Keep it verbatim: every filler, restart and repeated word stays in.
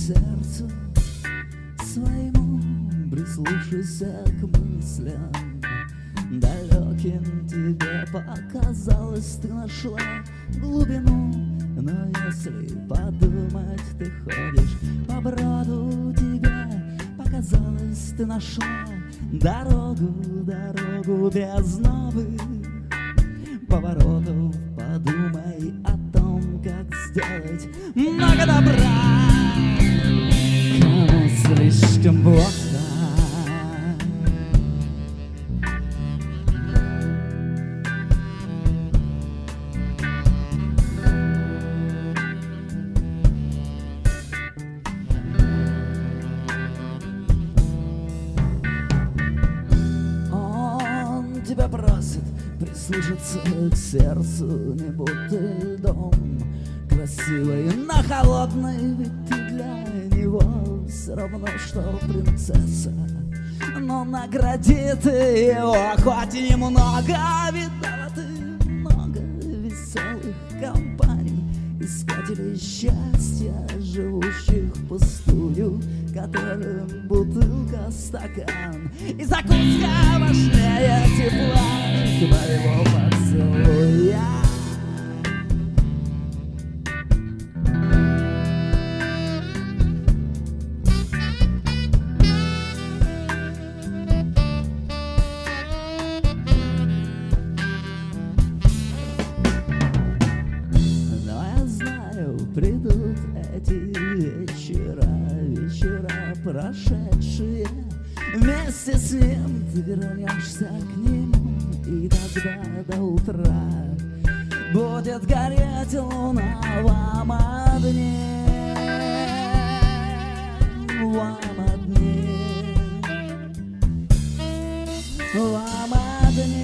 сердцу своему, прислушайся к мыслям далеким. Тебе показалось, ты нашла глубину, но если подумать, ты ходишь по броду. Тебе показалось, ты нашла дорогу, дорогу без новых поворотов. Подумай о том, как сделать много добра, кому слишком плохо. Тебя просит прислушаться к сердцу, не будто льдом красивой, но холодной, ведь ты для него все равно, что принцесса. Но награди ты его хоть и немного, видала ты много веселых компаний, искателей счастья, живущих впустую, которым бутылка, стакан и закуска важнее тепла твоего поцелуя. Но я знаю, придут эти вечера, вечера прошедшие. Вместе с ним ты вернешься к нему, и тогда до утра будет гореть луна вам одни, вам одни, вам одни.